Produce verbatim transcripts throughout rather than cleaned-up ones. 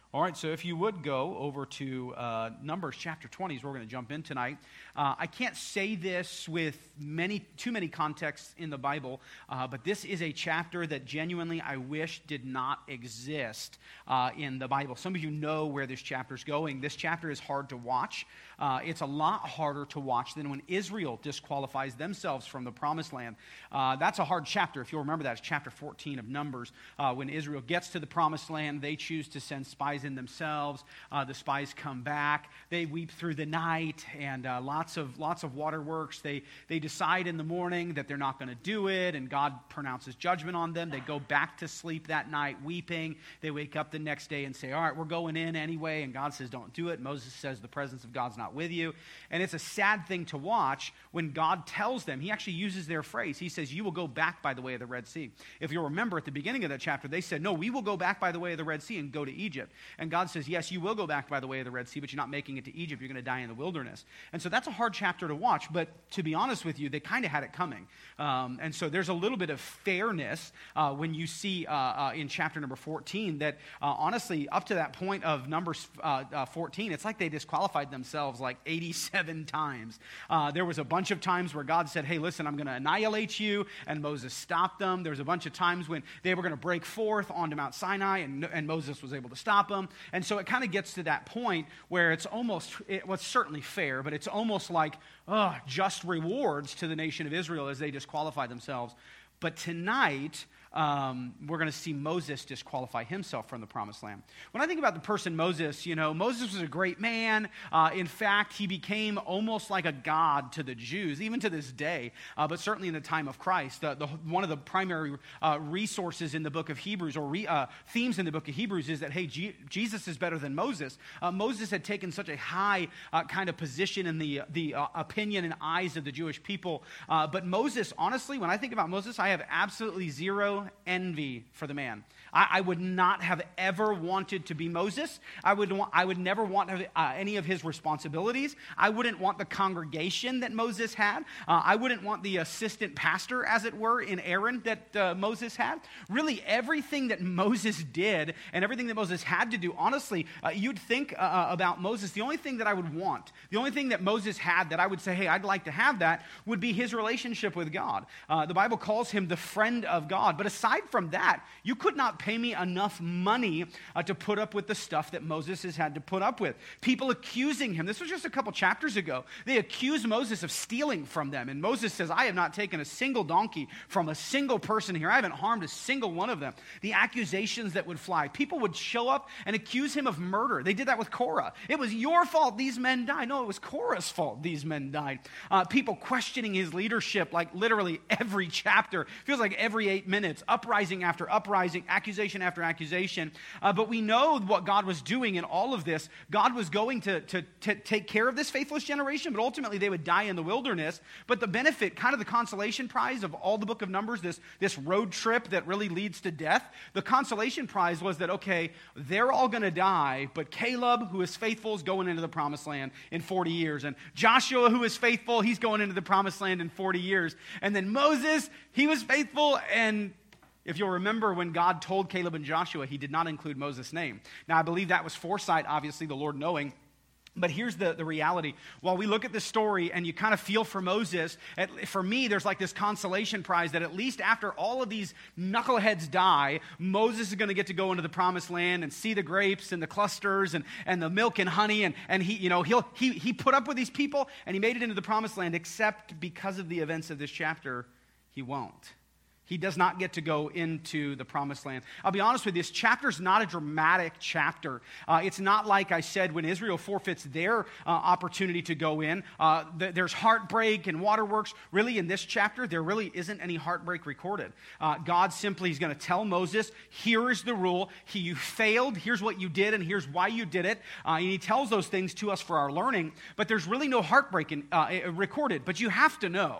All right, so if you would go over to uh, Numbers chapter twenty, is where we're going to jump in tonight. Uh, I can't say this with many too many contexts in the Bible, uh, but this is a chapter that genuinely I wish did not exist uh, in the Bible. Some of you know where this chapter is going. This chapter is hard to watch. Uh, it's a lot harder to watch than when Israel disqualifies themselves from the Promised Land. Uh, that's a hard chapter. If you'll remember that, it's chapter fourteen of Numbers. Uh, when Israel gets to the Promised Land, they choose to send spies in themselves. Uh, the spies come back. They weep through the night, and uh, lots of lots of waterworks. They they decide in the morning that they're not going to do it, and God pronounces judgment on them. They go back to sleep that night weeping. They wake up the next day and say, all right, we're going in anyway, and God says, don't do it. Moses says, the presence of God's not with you. And it's a sad thing to watch when God tells them. He actually uses their phrase. He says, you will go back by the way of the Red Sea. If you'll remember at the beginning of that chapter, they said, no, we will go back by the way of the Red Sea and go to Egypt. And God says, yes, you will go back by the way of the Red Sea, but you're not making it to Egypt. You're going to die in the wilderness. And so that's a hard chapter to watch, but to be honest with you, they kind of had it coming. Um, and so there's a little bit of fairness uh, when you see uh, uh, in chapter number fourteen that uh, honestly, up to that point of Numbers uh, uh, fourteen, it's like they disqualified themselves like eighty-seven times. Uh, there was a bunch of times where God said, hey, listen, I'm going to annihilate you, and Moses stopped them. There was a bunch of times when they were going to break forth onto Mount Sinai, and, and Moses was able to stop them. And so it kind of gets to that point where it's almost, it was certainly fair, but it's almost like, oh, just rewards to the nation of Israel as they disqualify themselves. But tonight, um, we're going to see Moses disqualify himself from the Promised Land. When I think about the person Moses, you know, Moses was a great man. Uh, in fact, he became almost like a god to the Jews, even to this day, uh, but certainly in the time of Christ. The, the, one of the primary uh, resources in the book of Hebrews, or re, uh, themes in the book of Hebrews, is that, hey, G- Jesus is better than Moses. Uh, Moses had taken such a high uh, kind of position in the, the uh, opinion and eyes of the Jewish people. Uh, but Moses, honestly, when I think about Moses, I have absolutely zero envy for the man. I, I would not have ever wanted to be Moses. I would want, I would never want to have, uh, any of his responsibilities. I wouldn't want the congregation that Moses had. Uh, I wouldn't want the assistant pastor, as it were, in Aaron that uh, Moses had. Really, everything that Moses did and everything that Moses had to do, honestly, uh, you'd think uh, about Moses, the only thing that I would want, the only thing that Moses had that I would say, hey, I'd like to have that, would be his relationship with God. Uh, the Bible calls him the friend of God. But aside from that, you could not pay me enough money uh, to put up with the stuff that Moses has had to put up with. People accusing him. This was just a couple chapters ago. They accused Moses of stealing from them. And Moses says, I have not taken a single donkey from a single person here. I haven't harmed a single one of them. The accusations that would fly. People would show up and accuse him of murder. They did that with Korah. It was your fault these men died. No, it was Korah's fault these men died. Uh, people questioning his leadership like literally every chapter. Feels like every eight minutes. Uprising after uprising, accusation after accusation. Uh, but we know what God was doing in all of this. God was going to, to, to take care of this faithless generation, but ultimately they would die in the wilderness. But the benefit, kind of the consolation prize of all the book of Numbers, this, this road trip that really leads to death, the consolation prize was that, okay, they're all going to die, but Caleb, who is faithful, is going into the promised land in forty years. And Joshua, who is faithful, he's going into the promised land in forty years. And then Moses, he was faithful, and if you'll remember when God told Caleb and Joshua, he did not include Moses' name. Now, I believe that was foresight, obviously, the Lord knowing. But here's the, the reality. While we look at this story and you kind of feel for Moses, at, for me, there's like this consolation prize that at least after all of these knuckleheads die, Moses is going to get to go into the promised land and see the grapes and the clusters and, and the milk and honey. And, and he, you know, he'll, he, he put up with these people and he made it into the promised land, except because of the events of this chapter, he won't. He does not get to go into the promised land. I'll be honest with you, this chapter is not a dramatic chapter. Uh, it's not like I said when Israel forfeits their uh, opportunity to go in. Uh, th- there's heartbreak and waterworks. Really, in this chapter, there really isn't any heartbreak recorded. Uh, God simply is going to tell Moses, here is the rule. He, you failed. Here's what you did, and here's why you did it. Uh, and he tells those things to us for our learning. But there's really no heartbreak in, uh, recorded. But you have to know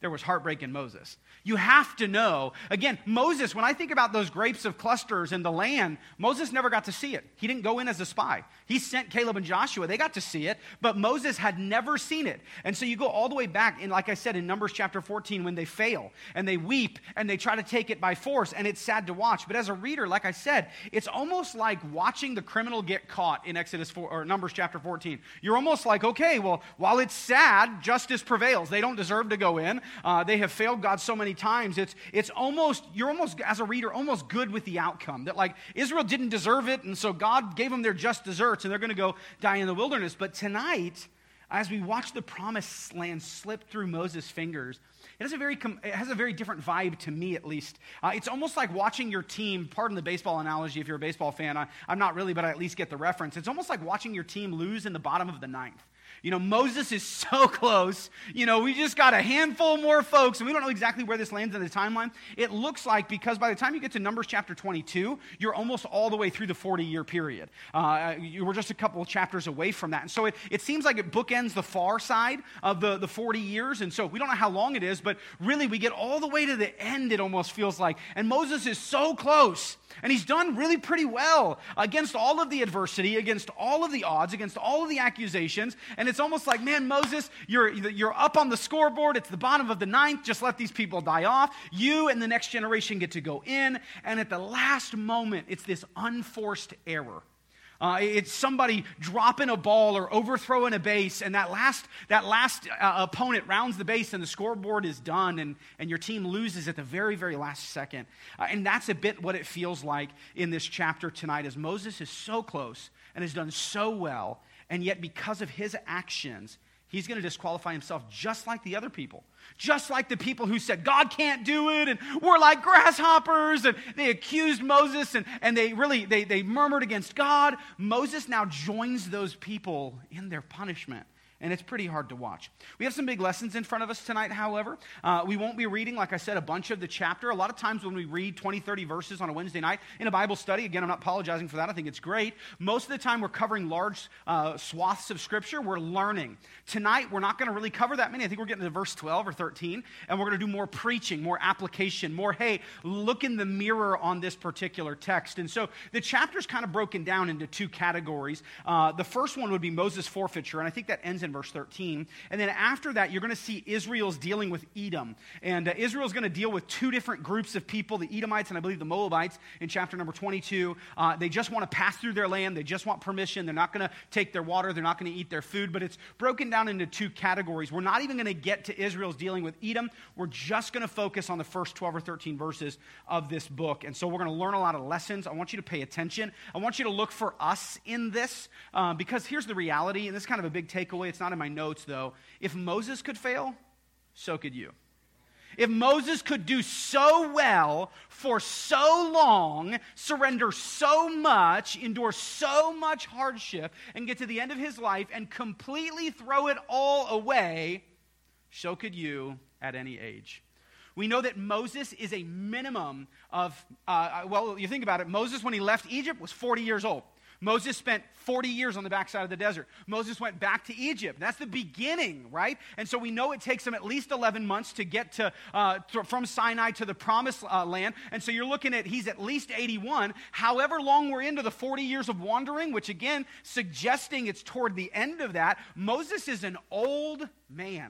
there was heartbreak in Moses. You have to know. Again, Moses, when I think about those grapes of clusters in the land, Moses never got to see it. He didn't go in as a spy. He sent Caleb and Joshua. They got to see it, but Moses had never seen it. And so you go all the way back, and like I said, in Numbers chapter fourteen, when they fail, and they weep, and they try to take it by force, and it's sad to watch. But as a reader, like I said, it's almost like watching the criminal get caught in Exodus four, or Numbers chapter fourteen. You're almost like, okay, well, while it's sad, justice prevails. They don't deserve to go in. Uh, they have failed God so many times. It's it's almost, you're almost, as a reader, almost good with the outcome. That like, Israel didn't deserve it, and so God gave them their just deserts, and they're going to go die in the wilderness. But tonight, as we watch the promised land slip through Moses' fingers, it has a very it has a very different vibe to me, at least. Uh, it's almost like watching your team, pardon the baseball analogy if you're a baseball fan, I, I'm not really, but I at least get the reference. It's almost like watching your team lose in the bottom of the ninth. You know, Moses is so close. You know, we just got a handful more folks, and we don't know exactly where this lands in the timeline. It looks like, because by the time you get to Numbers chapter twenty-two, you're almost all the way through the forty-year period. Uh, you were just a couple of chapters away from that. And so it, it seems like it bookends the far side of the, the forty years. And so we don't know how long it is, but really we get all the way to the end, it almost feels like. And Moses is so close. And he's done really pretty well against all of the adversity, against all of the odds, against all of the accusations. And it's almost like, man, Moses, you're, you're up on the scoreboard. It's the bottom of the ninth. Just let these people die off. You and the next generation get to go in. And at the last moment, it's this unforced error. Uh, it's somebody dropping a ball or overthrowing a base, and that last that last uh, opponent rounds the base, and the scoreboard is done, and, and your team loses at the very, very last second. Uh, and that's a bit what it feels like in this chapter tonight, as Moses is so close and has done so well, and yet because of his actions, he's going to disqualify himself just like the other people. Just like the people who said, God can't do it, and we're like grasshoppers, and they accused Moses, and, and they really, they, they murmured against God. Moses now joins those people in their punishment. And it's pretty hard to watch. We have some big lessons in front of us tonight, however. Uh, we won't be reading, like I said, a bunch of the chapter. A lot of times when we read twenty, thirty verses on a Wednesday night in a Bible study, again, I'm not apologizing for that. I think it's great. Most of the time we're covering large uh, swaths of Scripture. We're learning. Tonight, we're not going to really cover that many. I think we're getting to verse twelve or thirteen, and we're going to do more preaching, more application, more, hey, look in the mirror on this particular text. And so the chapter's kind of broken down into two categories. Uh, the first one would be Moses' forfeiture, and I think that ends in verse thirteen. And then after that, you're going to see Israel's dealing with Edom. And uh, Israel's going to deal with two different groups of people, the Edomites and I believe the Moabites in chapter number twenty-two. Uh, they just want to pass through their land. They just want permission. They're not going to take their water. They're not going to eat their food. But it's broken down into two categories. We're not even going to get to Israel's dealing with Edom. We're just going to focus on the first twelve or thirteen verses of this book. And so we're going to learn a lot of lessons. I want you to pay attention. I want you to look for us in this uh, because here's the reality, and this is kind of a big takeaway. It's not in my notes, though. If Moses could fail, so could you. If Moses could do so well for so long, surrender so much, endure so much hardship, and get to the end of his life and completely throw it all away, so could you at any age. We know that Moses is a minimum of, uh, well, you think about it, Moses, when he left Egypt, was forty years old. Moses spent forty years on the backside of the desert. Moses went back to Egypt. That's the beginning, right? And so we know it takes him at least eleven months to get to, uh, to from Sinai to the promised uh, land. And so you're looking at, he's at least eighty-one. However long we're into the forty years of wandering, which again, suggesting it's toward the end of that, Moses is an old man.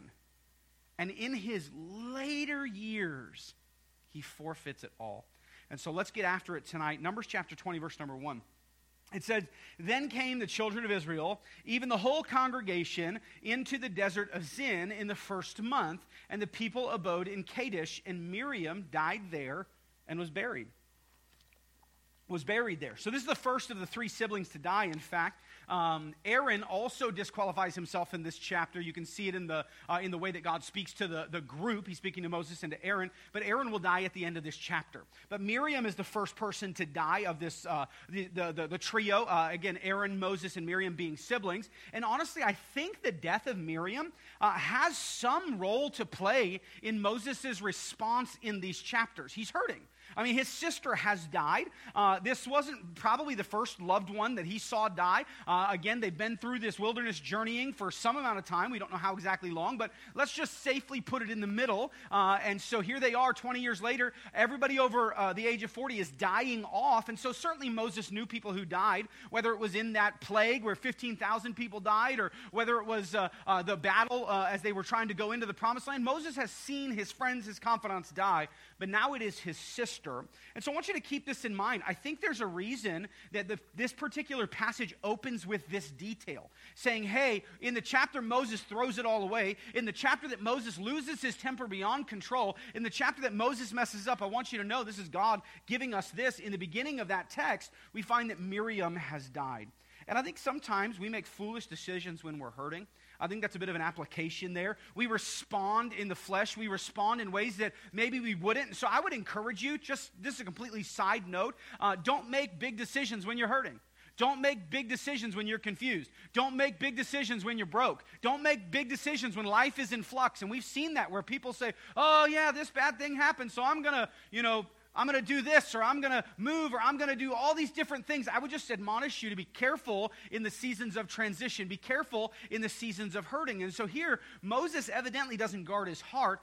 And in his later years, he forfeits it all. And so let's get after it tonight. Numbers chapter twenty, verse number one. It says, then came the children of Israel, even the whole congregation, into the desert of Zin in the first month, and the people abode in Kadesh, and Miriam died there and was buried. Was buried there. So this is the first of the three siblings to die, in fact. Um, Aaron also disqualifies himself in this chapter. You can see it in the uh, in the way that God speaks to the, the group. He's speaking to Moses and to Aaron, but Aaron will die at the end of this chapter. But Miriam is the first person to die of this uh, the, the, the, the trio. Uh, again, Aaron, Moses, and Miriam being siblings. And honestly, I think the death of Miriam uh, has some role to play in Moses' response in these chapters. He's hurting. I mean, his sister has died. Uh, this wasn't probably the first loved one that he saw die. Uh, again, they've been through this wilderness journeying for some amount of time. We don't know how exactly long, but let's just safely put it in the middle. Uh, and so here they are twenty years later. Everybody over uh, the age of forty is dying off. And so certainly Moses knew people who died, whether it was in that plague where fifteen thousand people died, or whether it was uh, uh, the battle uh, as they were trying to go into the promised land. Moses has seen his friends, his confidants die, but now it is his sister. And so I want you to keep this in mind. I think there's a reason that the, this particular passage opens with this detail, saying, hey, in the chapter Moses throws it all away, in the chapter that Moses loses his temper beyond control, in the chapter that Moses messes up, I want you to know this is God giving us this. In the beginning of that text, we find that Miriam has died. And I think sometimes we make foolish decisions when we're hurting. I think that's a bit of an application there. We respond in the flesh. We respond in ways that maybe we wouldn't. So I would encourage you, just this is a completely side note, uh, don't make big decisions when you're hurting. Don't make big decisions when you're confused. Don't make big decisions when you're broke. Don't make big decisions when life is in flux. And we've seen that where people say, oh yeah, this bad thing happened, so I'm going to, you know, I'm going to do this, or I'm going to move, or I'm going to do all these different things. I would just admonish you to be careful in the seasons of transition. Be careful in the seasons of hurting. And so here, Moses evidently doesn't guard his heart.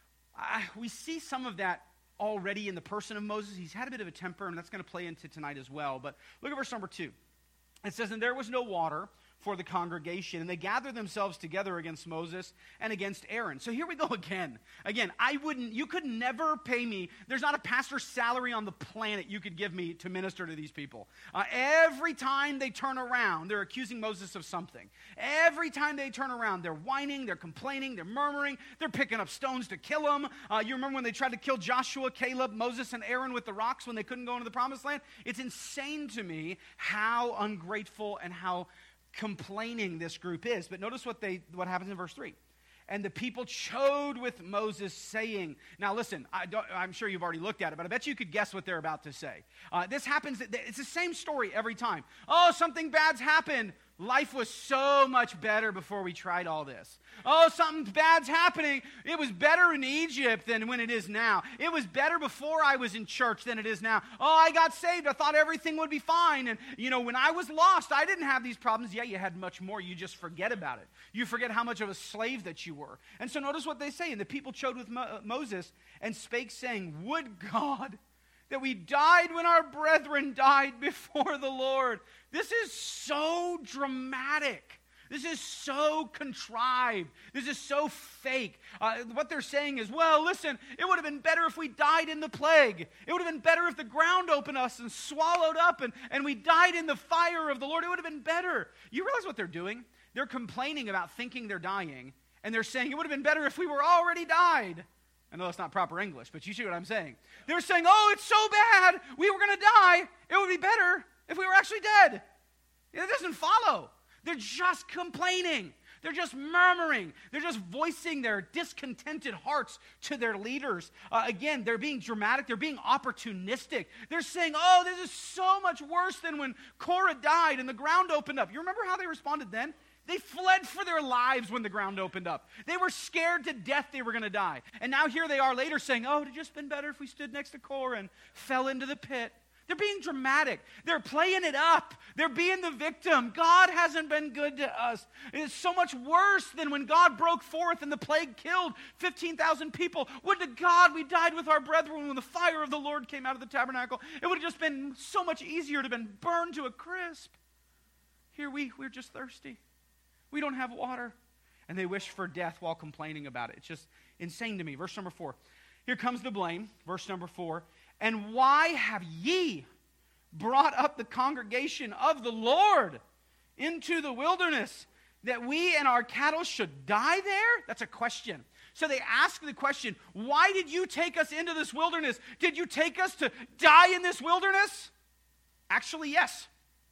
Uh, we see some of that already in the person of Moses. He's had a bit of a temper, and that's going to play into tonight as well. But look at verse number two. It says, and there was no water for the congregation, and they gathered themselves together against Moses and against Aaron. So here we go again. Again, I wouldn't, you could never pay me. There's not a pastor's salary on the planet you could give me to minister to these people. Uh, every time they turn around, they're accusing Moses of something. Every time they turn around, they're whining, they're complaining, they're murmuring, they're picking up stones to kill him. Uh, you remember when they tried to kill Joshua, Caleb, Moses, and Aaron with the rocks when they couldn't go into the promised land? It's insane to me how ungrateful and how complaining this group is. But notice what they what happens in verse three. And the people chode with Moses, saying, now listen, I don't, I'm sure you've already looked at it, but I bet you could guess what they're about to say. Uh, this happens, it's the same story every time. Oh, something bad's happened. Life was so much better before we tried all this. Oh, something bad's happening. It was better in Egypt than when it is now. It was better before I was in church than it is now. Oh, I got saved. I thought everything would be fine. And, you know, when I was lost, I didn't have these problems. Yeah, you had much more. You just forget about it. You forget how much of a slave that you were. And so notice what they say. And the people chode with Mo- Moses and spake, saying, would God that we died when our brethren died before the Lord. This is so dramatic. This is so contrived. This is so fake. Uh, what they're saying is, well, listen, it would have been better if we died in the plague. It would have been better if the ground opened us and swallowed up and, and we died in the fire of the Lord. It would have been better. You realize what they're doing? They're complaining about thinking they're dying, and they're saying it would have been better if we were already died. I know that's not proper English, but you see what I'm saying. They're saying, oh, it's so bad, we were going to die. It would be better if we were actually dead. It doesn't follow. They're just complaining. They're just murmuring. They're just voicing their discontented hearts to their leaders. Uh, again, they're being dramatic. They're being opportunistic. They're saying, oh, this is so much worse than when Korah died and the ground opened up. You remember how they responded then? They fled for their lives when the ground opened up. They were scared to death they were going to die. And now here they are later saying, oh, it would have just been better if we stood next to Korah and fell into the pit. They're being dramatic. They're playing it up. They're being the victim. God hasn't been good to us. It's so much worse than when God broke forth and the plague killed fifteen thousand people. Would to God we died with our brethren when the fire of the Lord came out of the tabernacle. It would have just been so much easier to have been burned to a crisp. Here we, we're just thirsty. We don't have water. And they wish for death while complaining about it. It's just insane to me. Verse number four. Here comes the blame. Verse number four. And why have ye brought up the congregation of the Lord into the wilderness, that we and our cattle should die there? That's a question. So they ask the question, why did you take us into this wilderness? Did you take us to die in this wilderness? Actually, yes.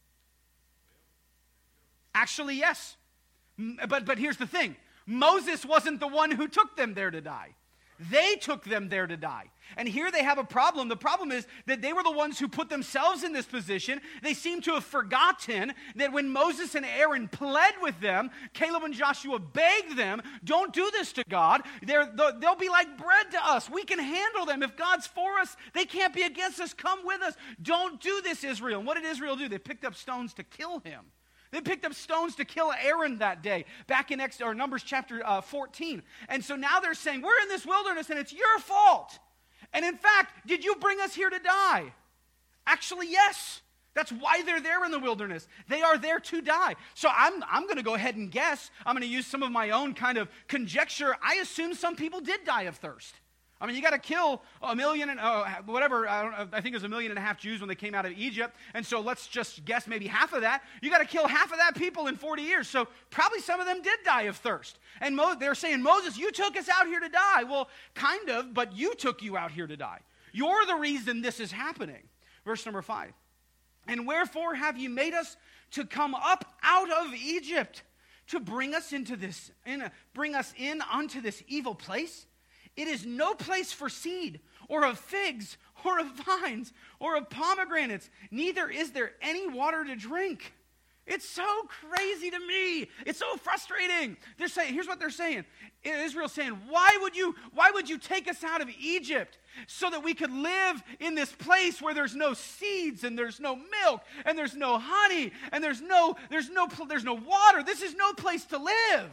Actually, yes. But, but here's the thing. Moses wasn't the one who took them there to die. They took them there to die. And here they have a problem. The problem is that they were the ones who put themselves in this position. They seem to have forgotten that when Moses and Aaron pled with them, Caleb and Joshua begged them, don't do this to God. They're, they'll be like bread to us. We can handle them. If God's for us, they can't be against us. Come with us. Don't do this, Israel. And what did Israel do? They picked up stones to kill him. They picked up stones to kill Aaron that day, back in Exodus, or Numbers chapter uh, fourteen. And so now they're saying, we're in this wilderness and it's your fault. And in fact, did you bring us here to die? Actually, yes. That's why they're there in the wilderness. They are there to die. So I'm, I'm going to go ahead and guess. I'm going to use some of my own kind of conjecture. I assume some people did die of thirst. I mean, you got to kill a million and uh, whatever. I, don't, I think it was a million and a half Jews when they came out of Egypt. And so let's just guess maybe half of that. You got to kill half of that people in forty years. So probably some of them did die of thirst. And Mo- they're saying, Moses, you took us out here to die. Well, kind of, but you took you out here to die. You're the reason this is happening. Verse number five. And wherefore have you made us to come up out of Egypt to bring us into this, in a, bring us in unto this evil place? It is no place for seed, or of figs, or of vines, or of pomegranates. Neither is there any water to drink. It's so crazy to me. It's so frustrating. They're saying, here's what they're saying. Israel's saying, why would you, why would you take us out of Egypt so that we could live in this place where there's no seeds and there's no milk and there's no honey and there's no, there's no, there's no water. This is no place to live.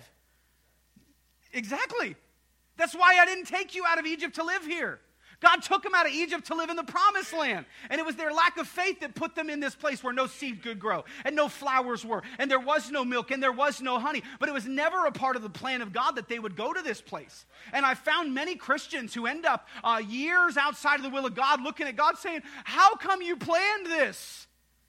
Exactly. That's why I didn't take you out of Egypt to live here. God took them out of Egypt to live in the promised land. And it was their lack of faith that put them in this place where no seed could grow and no flowers were and there was no milk and there was no honey. But it was never a part of the plan of God that they would go to this place. And I found many Christians who end up uh, years outside of the will of God looking at God saying, how come you planned this?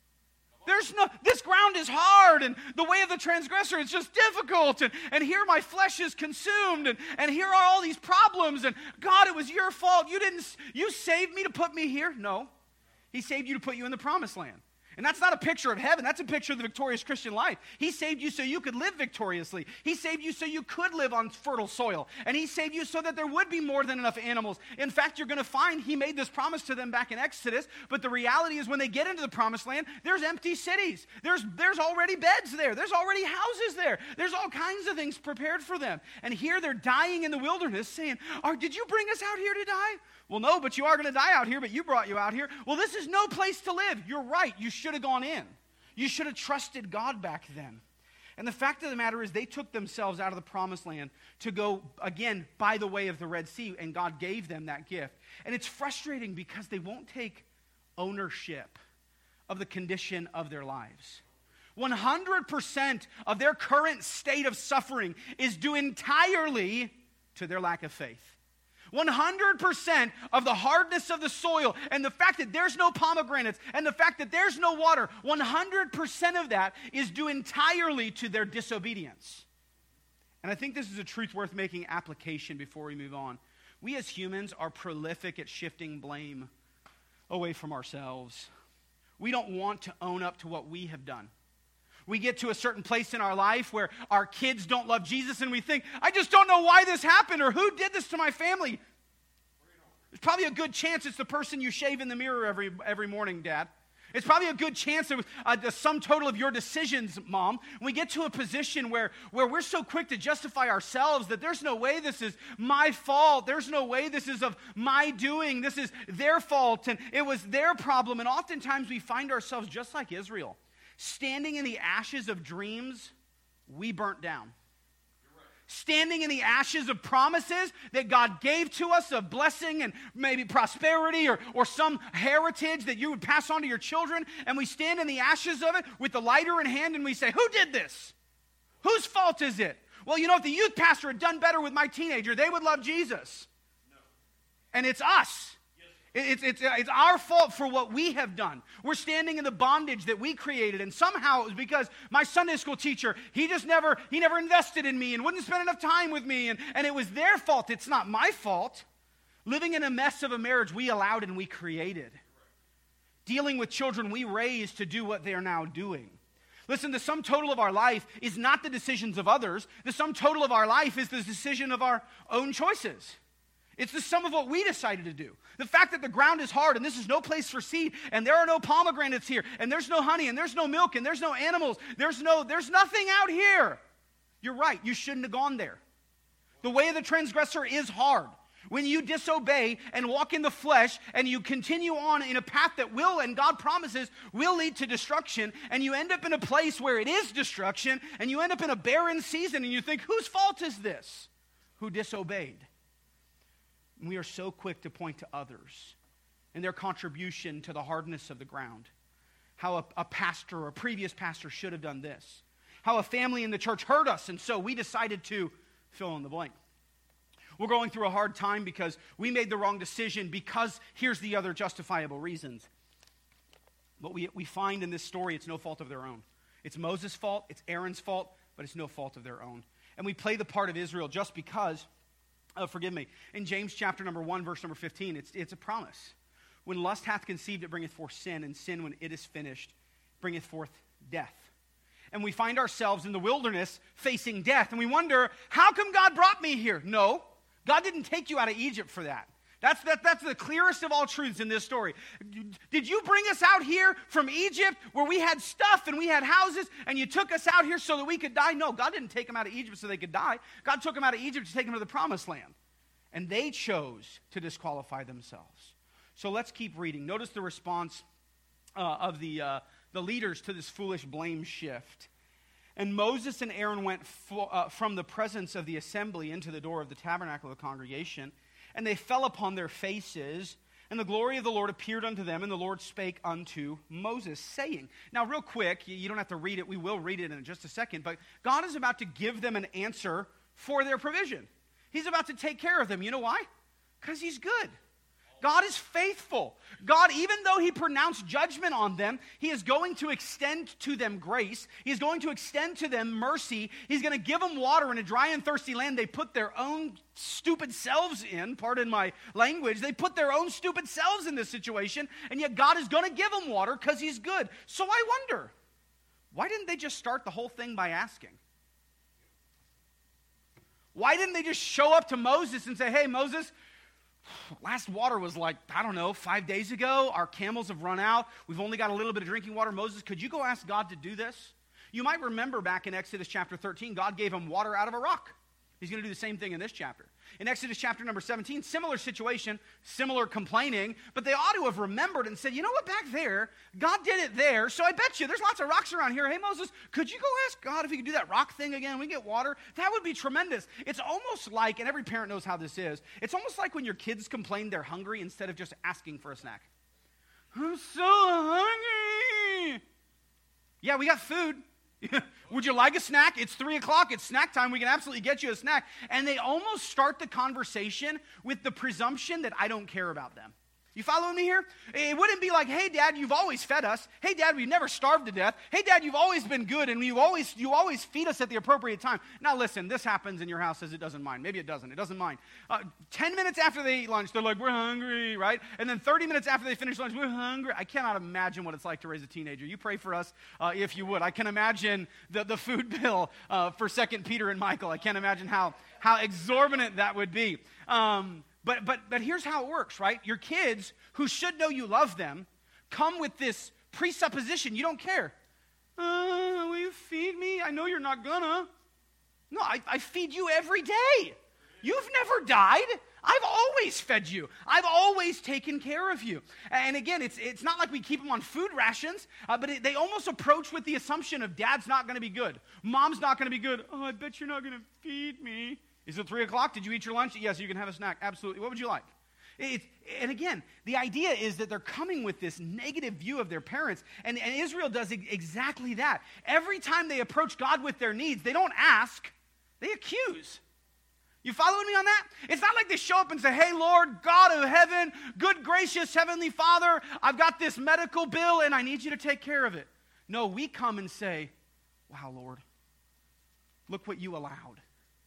There's no, this ground is hard, and the way of the transgressor is just difficult, and, and here my flesh is consumed, and, and here are all these problems, and God, it was your fault. You didn't, you saved me to put me here? No. He saved you to put you in the promised land. And that's not a picture of heaven. That's a picture of the victorious Christian life. He saved you so you could live victoriously. He saved you so you could live on fertile soil. And he saved you so that there would be more than enough animals. In fact, you're going to find he made this promise to them back in Exodus. But the reality is when they get into the promised land, there's empty cities. There's, there's already beds there. There's already houses there. There's all kinds of things prepared for them. And here they're dying in the wilderness saying, oh, did you bring us out here to die? Well, no, but you are going to die out here, but you brought you out here. Well, this is no place to live. You're right. You should have gone in. You should have trusted God back then. And the fact of the matter is they took themselves out of the promised land to go, again, by the way of the Red Sea, and God gave them that gift. And it's frustrating because they won't take ownership of the condition of their lives. one hundred percent of their current state of suffering is due entirely to their lack of faith. one hundred percent of the hardness of the soil and the fact that there's no pomegranates and the fact that there's no water, one hundred percent of that is due entirely to their disobedience. And I think this is a truth worth making application before we move on. We as humans are prolific at shifting blame away from ourselves. We don't want to own up to what we have done. We get to a certain place in our life where our kids don't love Jesus and we think, I just don't know why this happened or who did this to my family. There's probably a good chance it's the person you shave in the mirror every every morning, Dad. It's probably a good chance it was uh, the sum total of your decisions, Mom. We get to a position where, where we're so quick to justify ourselves that there's no way this is my fault. There's no way this is of my doing. This is their fault and it was their problem. And oftentimes we find ourselves just like Israel. Standing in the ashes of dreams we burnt down. Standing in the ashes of promises that God gave to us of blessing and maybe prosperity or, or some heritage that you would pass on to your children. And we stand in the ashes of it with the lighter in hand and we say, who did this? Whose fault is it? Well, you know, if the youth pastor had done better with my teenager, they would love Jesus. No. And it's us. It's, it's, it's our fault for what we have done. We're standing in the bondage that we created. And somehow it was because my Sunday school teacher, he just never, he never invested in me and wouldn't spend enough time with me. And, and it was their fault. It's not my fault. Living in a mess of a marriage we allowed and we created. Dealing with children we raised to do what they are now doing. Listen, the sum total of our life is not the decisions of others. The sum total of our life is the decision of our own choices. It's the sum of what we decided to do. The fact that the ground is hard and this is no place for seed and there are no pomegranates here and there's no honey and there's no milk and there's no animals. There's no, there's nothing out here. You're right. You shouldn't have gone there. The way of the transgressor is hard. When you disobey and walk in the flesh and you continue on in a path that will, and God promises, will lead to destruction, and you end up in a place where it is destruction, and you end up in a barren season, and you think, whose fault is this? Who disobeyed? And we are so quick to point to others and their contribution to the hardness of the ground. How a, a pastor or a previous pastor should have done this. How a family in the church hurt us, and so we decided to fill in the blank. We're going through a hard time because we made the wrong decision, because here's the other justifiable reasons. But we, we find in this story it's no fault of their own. It's Moses' fault, it's Aaron's fault, but it's no fault of their own. And we play the part of Israel just because, oh, forgive me, in James chapter number one, verse number fifteen, it's, it's a promise. When lust hath conceived, it bringeth forth sin, and sin, when it is finished, bringeth forth death. And we find ourselves in the wilderness facing death, and we wonder, how come God brought me here? No, God didn't take you out of Egypt for that. That's, that, that's the clearest of all truths in this story. Did you bring us out here from Egypt where we had stuff and we had houses and you took us out here so that we could die? No, God didn't take them out of Egypt so they could die. God took them out of Egypt to take them to the promised land. And they chose to disqualify themselves. So let's keep reading. Notice the response uh, of the, uh, the leaders to this foolish blame shift. And Moses and Aaron went fo- uh, from the presence of the assembly into the door of the tabernacle of the congregation, and they fell upon their faces, and the glory of the Lord appeared unto them, and the Lord spake unto Moses, saying. Now, real quick, you don't have to read it. We will read it in just a second, but God is about to give them an answer for their provision. He's about to take care of them. You know why? Because he's good. God is faithful. God, even though he pronounced judgment on them, he is going to extend to them grace. He is going to extend to them mercy. He's going to give them water in a dry and thirsty land they put their own stupid selves in. Pardon my language. They put their own stupid selves in this situation, and yet God is going to give them water because he's good. So I wonder, why didn't they just start the whole thing by asking? Why didn't they just show up to Moses and say, hey, Moses, last water was like, I don't know, five days ago. Our camels have run out. We've only got a little bit of drinking water. Moses, could you go ask God to do this? You might remember back in Exodus chapter thirteen, God gave him water out of a rock. He's going to do the same thing in this chapter. In Exodus chapter number seventeen, similar situation, similar complaining, but they ought to have remembered and said, you know what, back there, God did it there, so I bet you there's lots of rocks around here. Hey, Moses, could you go ask God if he could do that rock thing again? We get water. That would be tremendous. It's almost like, and every parent knows how this is, it's almost like when your kids complain they're hungry instead of just asking for a snack. I'm so hungry. Yeah, we got food. Would you like a snack? It's three o'clock. It's snack time. We can absolutely get you a snack. And they almost start the conversation with the presumption that I don't care about them. You following me here? It wouldn't be like, hey, Dad, you've always fed us. Hey, Dad, we've never starved to death. Hey, Dad, you've always been good, and you always you always feed us at the appropriate time. Now, listen, this happens in your house as it doesn't mind. Maybe it doesn't. It doesn't mind. Uh, Ten minutes after they eat lunch, they're like, we're hungry, right? And then thirty minutes after they finish lunch, we're hungry. I cannot imagine what it's like to raise a teenager. You pray for us uh, if you would. I can imagine the, the food bill uh, for Second Peter and Michael. I can't imagine how, how exorbitant that would be. Um But, but, but here's how it works, right? Your kids, who should know you love them, come with this presupposition. You don't care. Uh, will you feed me? I know you're not gonna. No, I, I feed you every day. You've never died. I've always fed you. I've always taken care of you. And again, it's it's not like we keep them on food rations, uh, but it, they almost approach with the assumption of Dad's not going to be good. Mom's not going to be good. Oh, I bet you're not going to feed me. Is it three o'clock? Did you eat your lunch? Yes, you can have a snack. Absolutely. What would you like? It's, and again, the idea is that they're coming with this negative view of their parents, and, and Israel does exactly that. Every time they approach God with their needs, they don't ask, they accuse. You following me on that? It's not like they show up and say, hey, Lord, God of heaven, good, gracious Heavenly Father, I've got this medical bill, and I need you to take care of it. No, we come and say, wow, Lord, look what you allowed.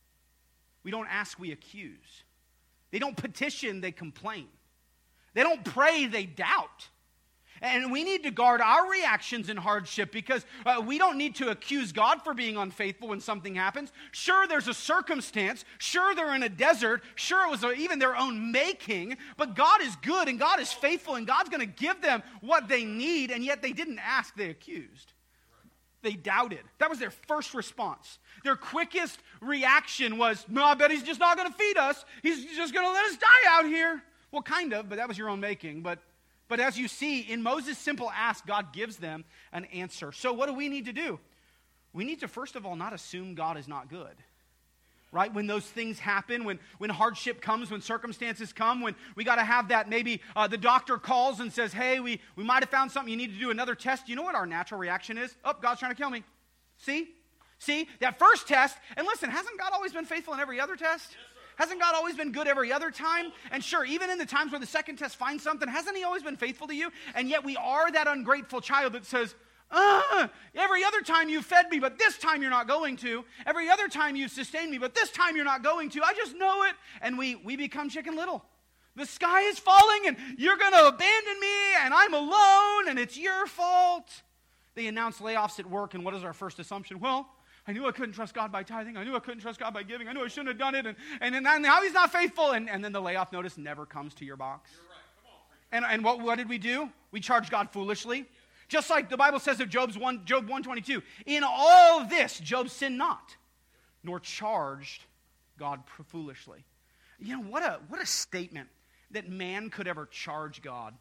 We don't ask, we accuse. They don't petition, they complain. They don't pray, they doubt. And we need to guard our reactions in hardship because uh, we don't need to accuse God for being unfaithful when something happens. Sure, there's a circumstance. Sure, they're in a desert. Sure, it was even their own making. But God is good and God is faithful and God's going to give them what they need. And yet they didn't ask, they accused. They doubted. That was their first response. Their quickest reaction was, no, I bet he's just not going to feed us. He's just going to let us die out here. Well, kind of, but that was your own making. But But as you see, in Moses' simple ask, God gives them an answer. So what do we need to do? We need to, first of all, not assume God is not good. Right? When those things happen, when, when hardship comes, when circumstances come, when we got to have that, maybe uh, the doctor calls and says, hey, we, we might have found something, you need to do another test. You know what our natural reaction is? Oh, God's trying to kill me. See? See? That first test, and listen, hasn't God always been faithful in every other test? Yes, hasn't God always been good every other time? And sure, even in the times where the second test finds something, hasn't he always been faithful to you? And yet we are that ungrateful child that says, uh, every other time you fed me, but this time you're not going to. Every other time you've sustained me, but this time you're not going to. I just know it. And we, we become Chicken Little. The sky is falling and you're going to abandon me and I'm alone and it's your fault. They announce layoffs at work and what is our first assumption? Well, I knew I couldn't trust God by tithing. I knew I couldn't trust God by giving. I knew I shouldn't have done it. And, and, and now he's not faithful. And, and then the layoff notice never comes to your box. You're right. Come on, and and what, what did we do? We charged God foolishly. Just like the Bible says of Job's one, Job one twenty-two. In all this, Job sinned not, nor charged God foolishly. You know, what a, what a statement that man could ever charge God.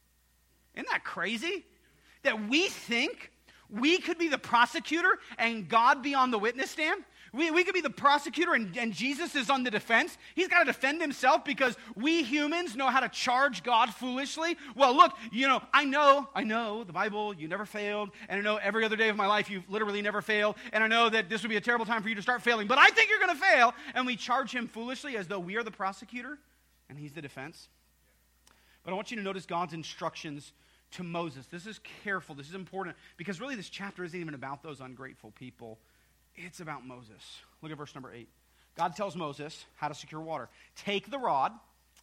Isn't that crazy? That we think we could be the prosecutor and God be on the witness stand. We, we could be the prosecutor and, and Jesus is on the defense. He's got to defend himself because we humans know how to charge God foolishly. Well, look, you know, I know, I know the Bible, you never failed. And I know every other day of my life you've literally never failed. And I know that this would be a terrible time for you to start failing. But I think you're going to fail. And we charge him foolishly as though we are the prosecutor and he's the defense. But I want you to notice God's instructions to Moses. This is careful. This is important because really this chapter isn't even about those ungrateful people. It's about Moses. Look at verse number eight. God tells Moses how to secure water. Take the rod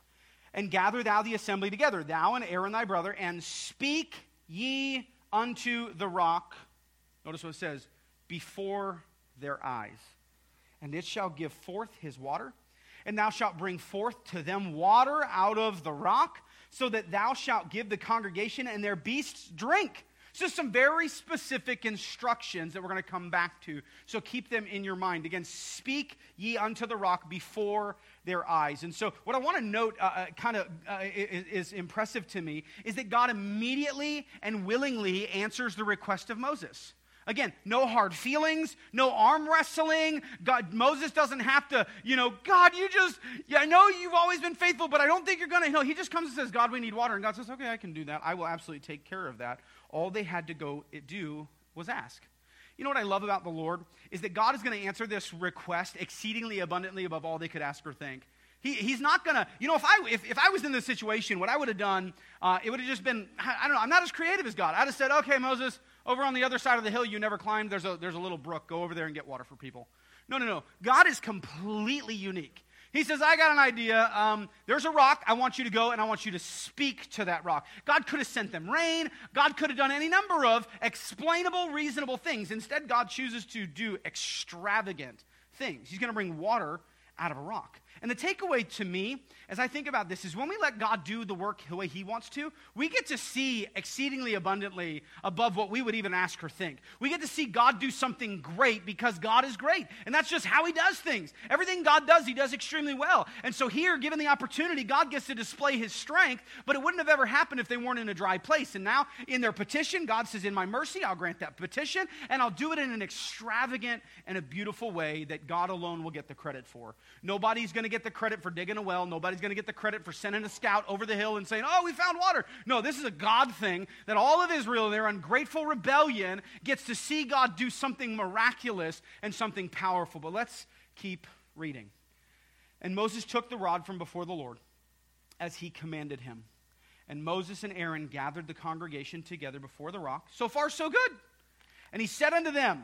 and gather thou the assembly together, thou and Aaron thy brother, and speak ye unto the rock. Notice what it says, before their eyes. And it shall give forth his water, and thou shalt bring forth to them water out of the rock, so that thou shalt give the congregation and their beasts drink. So some very specific instructions that we're going to come back to. So keep them in your mind. Again, speak ye unto the rock before their eyes. And so what I want to note uh, kind of uh, is, is impressive to me is that God immediately and willingly answers the request of Moses. Again, no hard feelings, no arm wrestling. God, Moses doesn't have to, you know, God, you just, yeah, I know you've always been faithful, but I don't think you're going to. No, he just comes and says, God, we need water. And God says, okay, I can do that. I will absolutely take care of that. All they had to go do was ask. You know what I love about the Lord is that God is going to answer this request exceedingly abundantly above all they could ask or think. He, he's not going to, you know, if I, if, if I was in this situation, what I would have done, uh, it would have just been, I don't know, I'm not as creative as God. I'd have said, okay, Moses, over on the other side of the hill you never climbed, there's a, there's a little brook. Go over there and get water for people. No, no, no. God is completely unique. He says, I got an idea. Um, there's a rock. I want you to go and I want you to speak to that rock. God could have sent them rain. God could have done any number of explainable, reasonable things. Instead, God chooses to do extravagant things. He's going to bring water out of a rock. And the takeaway to me, as I think about this, is when we let God do the work the way he wants to, we get to see exceedingly abundantly above what we would even ask or think. We get to see God do something great because God is great. And that's just how he does things. Everything God does, he does extremely well. And so here, given the opportunity, God gets to display his strength, but it wouldn't have ever happened if they weren't in a dry place. And now, in their petition, God says, in my mercy, I'll grant that petition, and I'll do it in an extravagant and a beautiful way that God alone will get the credit for. Nobody's going to get the credit for digging a well. Nobody's going to get the credit for sending a scout over the hill and saying, oh, we found water. No, this is a God thing that all of Israel in their ungrateful rebellion gets to see God do something miraculous and something powerful. But let's keep reading. And Moses took the rod from before the Lord as he commanded him. And Moses and Aaron gathered the congregation together before the rock. So far, so good. And he said unto them,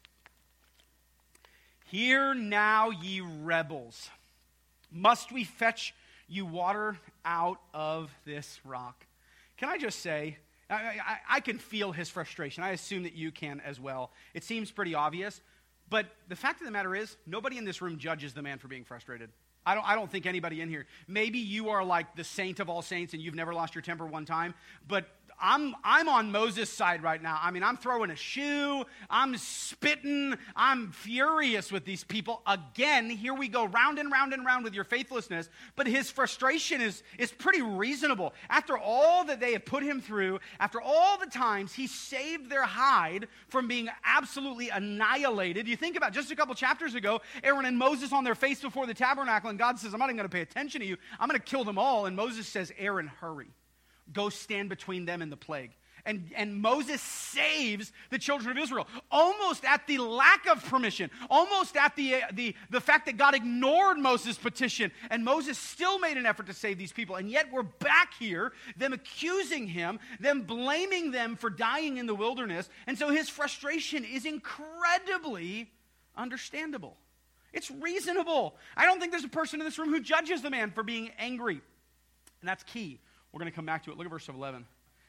hear now, ye rebels. Must we fetch you water out of this rock? Can I just say, I, I, I can feel his frustration. I assume that you can as well. It seems pretty obvious. But the fact of the matter is, nobody in this room judges the man for being frustrated. I don't, I don't think anybody in here. Maybe you are like the saint of all saints and you've never lost your temper one time. But I'm I'm on Moses' side right now. I mean, I'm throwing a shoe. I'm spitting. I'm furious with these people. Again, here we go, round and round and round with your faithlessness. But his frustration is, is pretty reasonable. After all that they have put him through, after all the times he saved their hide from being absolutely annihilated. You think about just a couple chapters ago, Aaron and Moses on their face before the tabernacle, and God says, I'm not even going to pay attention to you. I'm going to kill them all. And Moses says, Aaron, hurry. Go stand between them and the plague. And, and Moses saves the children of Israel, almost at the lack of permission, almost at the, the, the fact that God ignored Moses' petition, and Moses still made an effort to save these people. And yet we're back here, them accusing him, them blaming them for dying in the wilderness. And so his frustration is incredibly understandable. It's reasonable. I don't think there's a person in this room who judges the man for being angry. And that's key. We're going to come back to it. Look at verse eleven.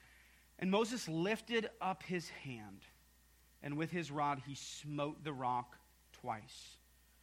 And Moses lifted up his hand, and with his rod he smote the rock twice.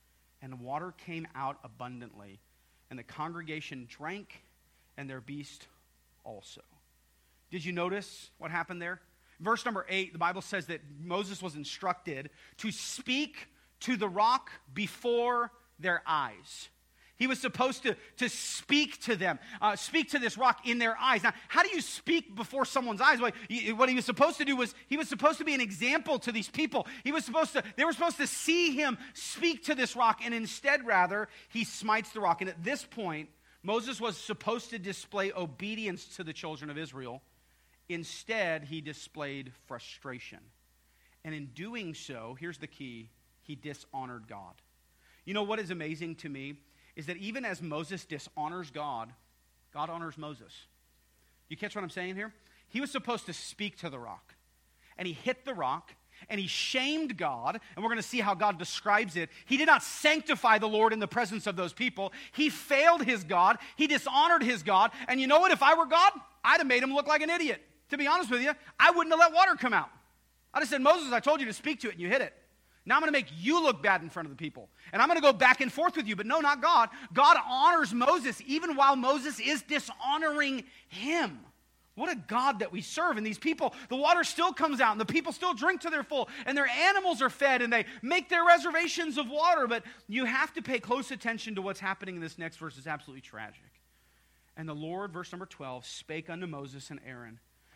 And water came out abundantly, and the congregation drank, and their beast also. Did you notice what happened there? Verse number eight, the Bible says that Moses was instructed to speak to the rock before their eyes. He was supposed to, to speak to them, uh, speak to this rock in their eyes. Now, how do you speak before someone's eyes? Well, he, what he was supposed to do was, he was supposed to be an example to these people. He was supposed to, they were supposed to see him speak to this rock, and instead, rather, he smites the rock. And at this point, Moses was supposed to display obedience to the children of Israel. Instead, he displayed frustration. And in doing so, here's the key, he dishonored God. You know what is amazing to me? Is that even as Moses dishonors God, God honors Moses. You catch what I'm saying here? He was supposed to speak to the rock. And he hit the rock, and he shamed God, and we're going to see how God describes it. He did not sanctify the Lord in the presence of those people. He failed his God. He dishonored his God. And you know what? If I were God, I'd have made him look like an idiot. To be honest with you, I wouldn't have let water come out. I'd have said, Moses, I told you to speak to it, and you hit it. Now I'm going to make you look bad in front of the people. And I'm going to go back and forth with you. But no, not God. God honors Moses even while Moses is dishonoring him. What a God that we serve. And these people, the water still comes out and the people still drink to their full. And their animals are fed and they make their reservations of water. But you have to pay close attention to what's happening in this next verse. It's absolutely tragic. And the Lord, verse number twelve, spake unto Moses and Aaron,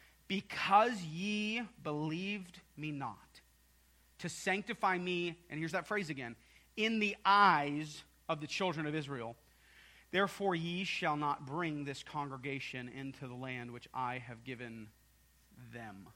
because ye believed me not, to sanctify me, and here's that phrase again, in the eyes of the children of Israel. Therefore ye shall not bring this congregation into the land which I have given them.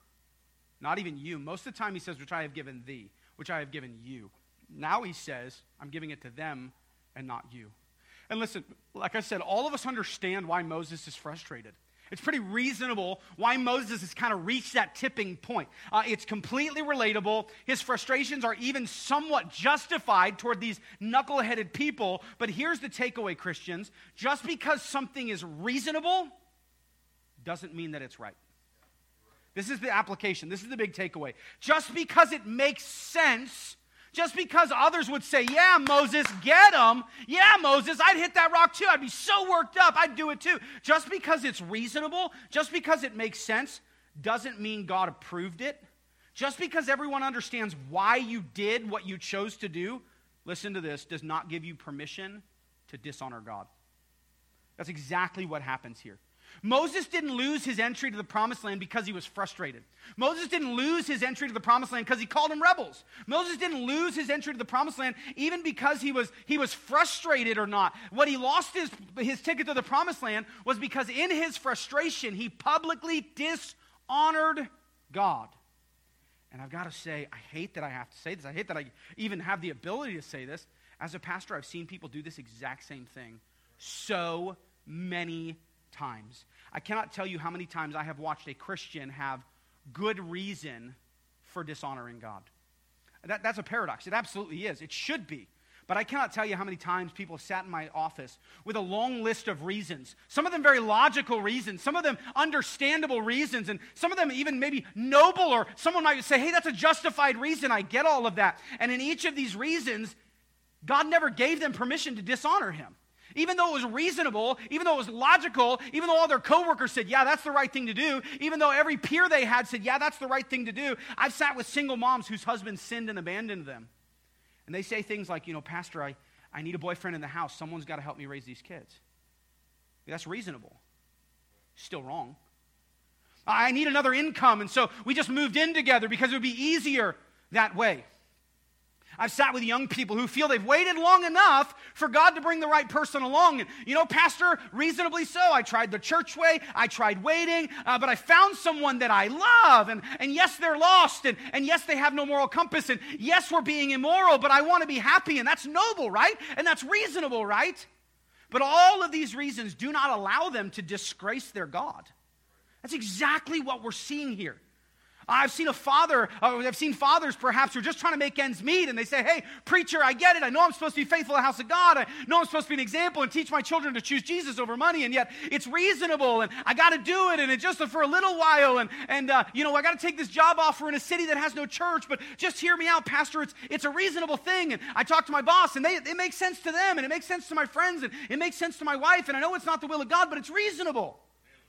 Not even you. Most of the time he says, which I have given thee, which I have given you. Now he says, I'm giving it to them and not you. And listen, like I said, all of us understand why Moses is frustrated. It's pretty reasonable why Moses has kind of reached that tipping point. Uh, it's completely relatable. His frustrations are even somewhat justified toward these knuckle-headed people. But here's the takeaway, Christians. Just because something is reasonable doesn't mean that it's right. This is the application. This is the big takeaway. Just because it makes sense, just because others would say, yeah, Moses, get him. Yeah, Moses, I'd hit that rock too. I'd be so worked up. I'd do it too. Just because it's reasonable, just because it makes sense, doesn't mean God approved it. Just because everyone understands why you did what you chose to do, listen to this, does not give you permission to dishonor God. That's exactly what happens here. Moses didn't lose his entry to the promised land because he was frustrated. Moses didn't lose his entry to the promised land because he called them rebels. Moses didn't lose his entry to the promised land even because he was, he was frustrated or not. What he lost his, his ticket to the promised land was because in his frustration, he publicly dishonored God. And I've got to say, I hate that I have to say this. I hate that I even have the ability to say this. As a pastor, I've seen people do this exact same thing so many times. I cannot tell you how many times I have watched a Christian have good reason for dishonoring God. That, that's a paradox. It absolutely is. It should be. But I cannot tell you how many times people have sat in my office with a long list of reasons. Some of them very logical reasons. Some of them understandable reasons. And some of them even maybe noble, or someone might say, hey, that's a justified reason. I get all of that. And in each of these reasons, God never gave them permission to dishonor him. Even though it was reasonable, even though it was logical, even though all their coworkers said, yeah, that's the right thing to do, even though every peer they had said, yeah, that's the right thing to do. I've sat with single moms whose husbands sinned and abandoned them. And they say things like, you know, Pastor, I, I need a boyfriend in the house. Someone's got to help me raise these kids. That's reasonable. Still wrong. I need another income, and so we just moved in together because it would be easier that way. I've sat with young people who feel they've waited long enough for God to bring the right person along. And, you know, Pastor, reasonably so. I tried the church way. I tried waiting. Uh, but I found someone that I love. And, and yes, they're lost. And, and yes, they have no moral compass. And yes, we're being immoral. But I want to be happy. And that's noble, right? And that's reasonable, right? But all of these reasons do not allow them to disgrace their God. That's exactly what we're seeing here. I've seen a father, uh, I've seen fathers perhaps who are just trying to make ends meet, and they say, hey, preacher, I get it. I know I'm supposed to be faithful to the house of God. I know I'm supposed to be an example and teach my children to choose Jesus over money, and yet it's reasonable, and I got to do it, and it's just for a little while, and, and uh, you know, I got to take this job offer in a city that has no church, but just hear me out, Pastor. It's, it's a reasonable thing, and I talk to my boss, and they, it makes sense to them, and it makes sense to my friends, and it makes sense to my wife, and I know it's not the will of God, but it's reasonable.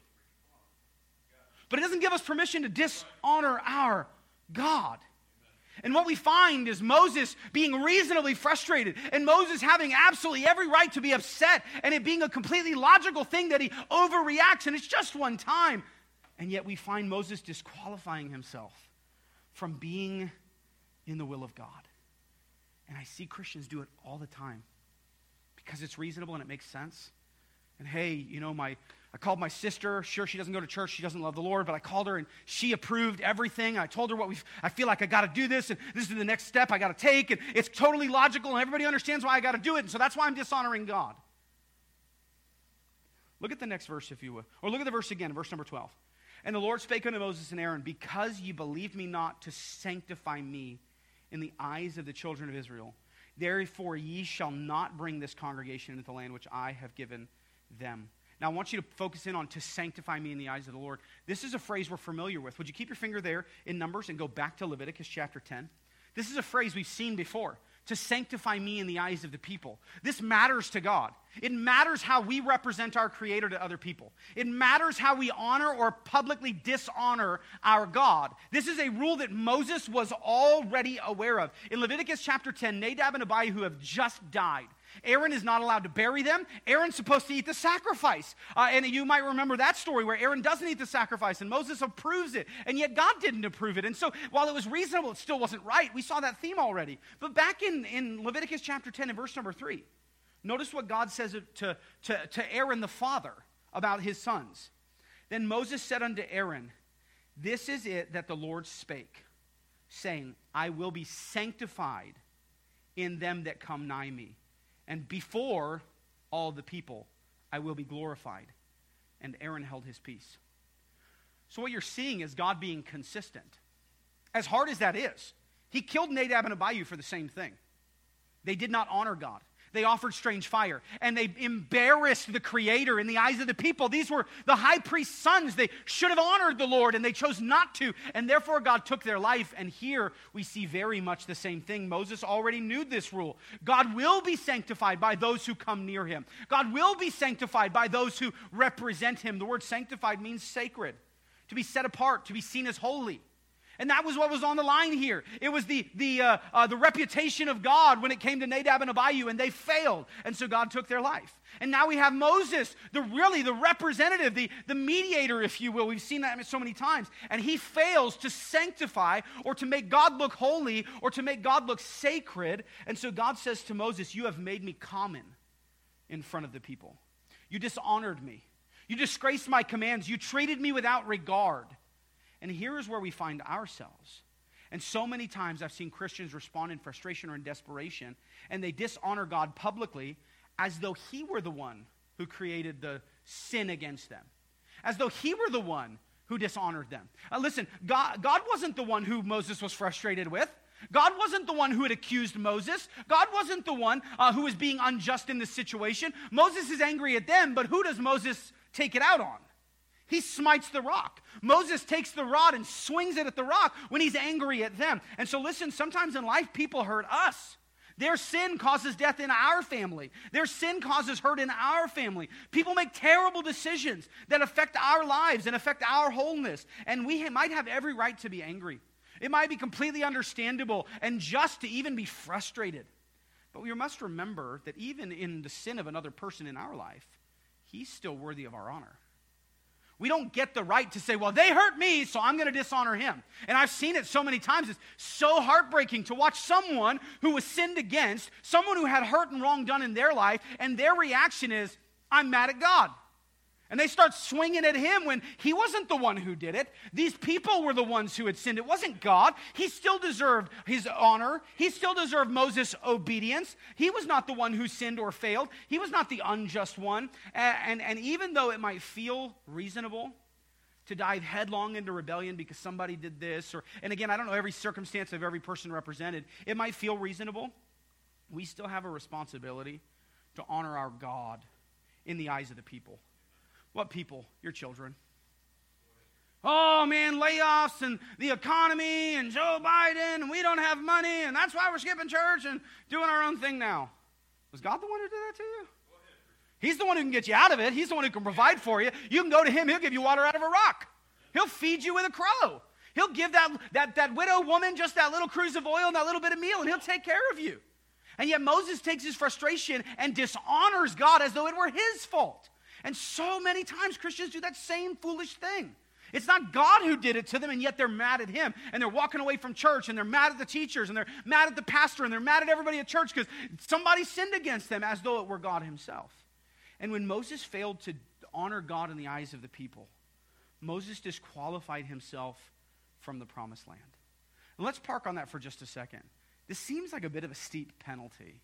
But it doesn't give us permission to dishonor our God. And what we find is Moses being reasonably frustrated, and Moses having absolutely every right to be upset, and it being a completely logical thing that he overreacts, and it's just one time. And yet we find Moses disqualifying himself from being in the will of God. And I see Christians do it all the time because it's reasonable and it makes sense. And hey, you know, my I called my sister. Sure, she doesn't go to church. She doesn't love the Lord, but I called her and she approved everything. I told her what we I feel like I got to do this, and this is the next step I got to take, and it's totally logical, and everybody understands why I got to do it, and so that's why I'm dishonoring God. Look at the next verse, if you would. Or look at the verse again, verse number twelve. And the Lord spake unto Moses and Aaron, because ye believed me not to sanctify me in the eyes of the children of Israel, therefore ye shall not bring this congregation into the land which I have given them. Now, I want you to focus in on to sanctify me in the eyes of the Lord. This is a phrase we're familiar with. Would you keep your finger there in Numbers and go back to Leviticus chapter ten? This is a phrase we've seen before. To sanctify me in the eyes of the people. This matters to God. It matters how we represent our Creator to other people. It matters how we honor or publicly dishonor our God. This is a rule that Moses was already aware of. In Leviticus chapter ten, Nadab and Abihu have just died. Aaron is not allowed to bury them. Aaron's supposed to eat the sacrifice. Uh, and you might remember that story where Aaron doesn't eat the sacrifice and Moses approves it. And yet God didn't approve it. And so while it was reasonable, it still wasn't right. We saw that theme already. But back in, in Leviticus chapter ten and verse number three, notice what God says to, to, to Aaron the father about his sons. Then Moses said unto Aaron, this is it that the Lord spake, saying, I will be sanctified in them that come nigh me. And before all the people, I will be glorified. And Aaron held his peace. So what you're seeing is God being consistent. As hard as that is, he killed Nadab and Abihu for the same thing. They did not honor God. They offered strange fire. And they embarrassed the Creator in the eyes of the people. These were the high priest's sons. They should have honored the Lord, and they chose not to. And therefore, God took their life. And here we see very much the same thing. Moses already knew this rule. God will be sanctified by those who come near him. God will be sanctified by those who represent him. The word sanctified means sacred, to be set apart, to be seen as holy. And that was what was on the line here. It was the, the, uh, uh, the reputation of God when it came to Nadab and Abihu, and they failed. And so God took their life. And now we have Moses, the really the representative, the, the mediator, if you will. We've seen that so many times. And he fails to sanctify or to make God look holy or to make God look sacred. And so God says to Moses, you have made me common in front of the people. You dishonored me. You disgraced my commands. You treated me without regard. And here is where we find ourselves. And so many times I've seen Christians respond in frustration or in desperation, and they dishonor God publicly as though he were the one who created the sin against them, as though he were the one who dishonored them. Uh, listen, God, God wasn't the one who Moses was frustrated with. God wasn't the one who had accused Moses. God wasn't the one uh, who was being unjust in this situation. Moses is angry at them, but who does Moses take it out on? He smites the rock. Moses takes the rod and swings it at the rock when he's angry at them. And so listen, sometimes in life people hurt us. Their sin causes death in our family. Their sin causes hurt in our family. People make terrible decisions that affect our lives and affect our wholeness. And we might have every right to be angry. It might be completely understandable and just to even be frustrated. But we must remember that even in the sin of another person in our life, he's still worthy of our honor. We don't get the right to say, well, they hurt me, so I'm going to dishonor him. And I've seen it so many times. It's so heartbreaking to watch someone who was sinned against, someone who had hurt and wrong done in their life, and their reaction is, I'm mad at God. And they start swinging at him when he wasn't the one who did it. These people were the ones who had sinned. It wasn't God. He still deserved his honor. He still deserved Moses' obedience. He was not the one who sinned or failed. He was not the unjust one. And, and, and even though it might feel reasonable to dive headlong into rebellion because somebody did this, or and again, I don't know every circumstance of every person represented. It might feel reasonable. We still have a responsibility to honor our God in the eyes of the people. What people? Your children. Oh, man, layoffs and the economy and Joe Biden and we don't have money and that's why we're skipping church and doing our own thing now. Was God the one who did that to you? He's the one who can get you out of it. He's the one who can provide for you. You can go to him. He'll give you water out of a rock. He'll feed you with a crow. He'll give that, that, that widow woman just that little cruse of oil and that little bit of meal, and he'll take care of you. And yet Moses takes his frustration and dishonors God as though it were his fault. And so many times Christians do that same foolish thing. It's not God who did it to them, and yet they're mad at him. And they're walking away from church, and they're mad at the teachers, and they're mad at the pastor, and they're mad at everybody at church because somebody sinned against them as though it were God himself. And when Moses failed to honor God in the eyes of the people, Moses disqualified himself from the promised land. And let's park on that for just a second. This seems like a bit of a steep penalty.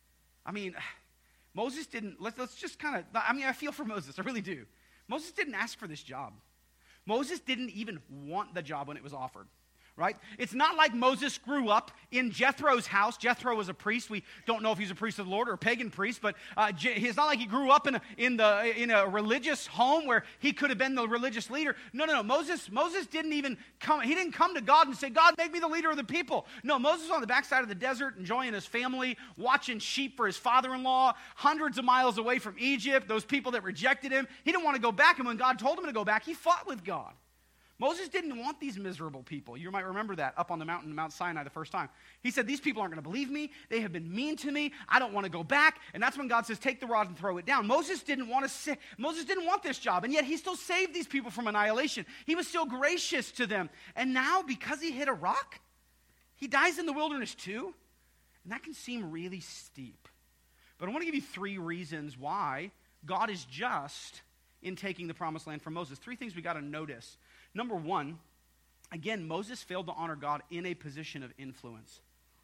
I mean, Moses didn't, let's, let's just kind of, I mean, I feel for Moses, I really do. Moses didn't ask for this job. Moses didn't even want the job when it was offered, right? It's not like Moses grew up in Jethro's house. Jethro was a priest. We don't know if he's a priest of the Lord or a pagan priest, but uh, it's not like he grew up in a, in the in a religious home where he could have been the religious leader. No, no, no. Moses Moses didn't even come. He didn't come to God and say, God, make me the leader of the people. No, Moses was on the backside of the desert, enjoying his family, watching sheep for his father-in-law, hundreds of miles away from Egypt. Those people that rejected him, he didn't want to go back. And when God told him to go back, he fought with God. Moses didn't want these miserable people. You might remember that up on the mountain, Mount Sinai, the first time. He said, these people aren't going to believe me. They have been mean to me. I don't want to go back. And that's when God says, take the rod and throw it down. Moses didn't want to say, Moses didn't want this job, and yet he still saved these people from annihilation. He was still gracious to them. And now, because he hit a rock, he dies in the wilderness too. And that can seem really steep. But I want to give you three reasons why God is just in taking the promised land from Moses. Three things we got to notice. Number one, again, Moses failed to honor God in a position of influence.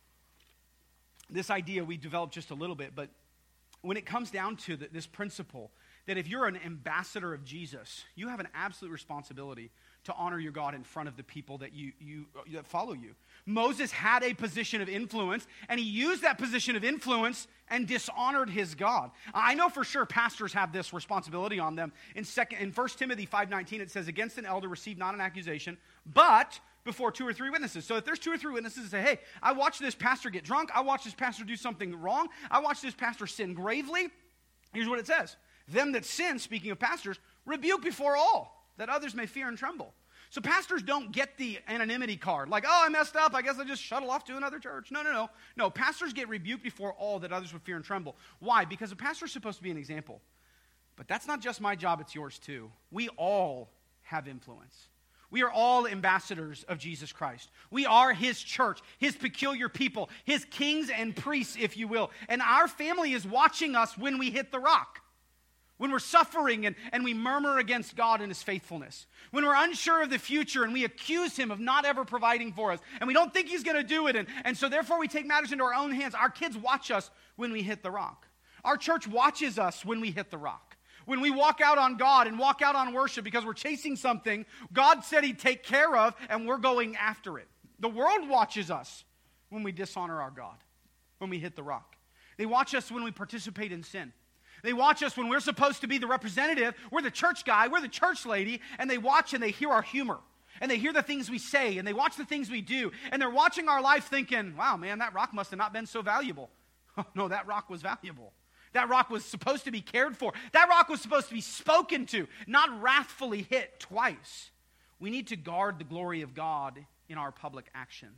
This idea we developed just a little bit, but when it comes down to the, this principle that if you're an ambassador of Jesus, you have an absolute responsibility to honor your God in front of the people that you, you that follow you. Moses had a position of influence, and he used that position of influence and dishonored his God. I know for sure pastors have this responsibility on them. In second, in First Timothy five nineteen, it says, against an elder receive not an accusation, but before two or three witnesses. So if there's two or three witnesses that say, hey, I watched this pastor get drunk, I watched this pastor do something wrong, I watched this pastor sin gravely, here's what it says. Them that sin, speaking of pastors, rebuke before all, that others may fear and tremble. So pastors don't get the anonymity card, like, oh, I messed up, I guess I just shuttle off to another church. No, no, no. No, pastors get rebuked before all that others would fear and tremble. Why? Because a pastor is supposed to be an example. But that's not just my job, it's yours too. We all have influence. We are all ambassadors of Jesus Christ. We are his church, his peculiar people, his kings and priests, if you will. And our family is watching us when we hit the rock. When we're suffering and, and we murmur against God and his faithfulness. When we're unsure of the future and we accuse him of not ever providing for us. And we don't think he's going to do it. And, and so therefore we take matters into our own hands. Our kids watch us when we hit the rock. Our church watches us when we hit the rock. When we walk out on God and walk out on worship because we're chasing something God said he'd take care of and we're going after it. The world watches us when we dishonor our God, when we hit the rock. They watch us when we participate in sin. They watch us when we're supposed to be the representative. We're the church guy, we're the church lady, and they watch and they hear our humor. And they hear the things we say, and they watch the things we do. And they're watching our life thinking, wow, man, that rock must have not been so valuable. No, that rock was valuable. That rock was supposed to be cared for. That rock was supposed to be spoken to, not wrathfully hit twice. We need to guard the glory of God in our public actions.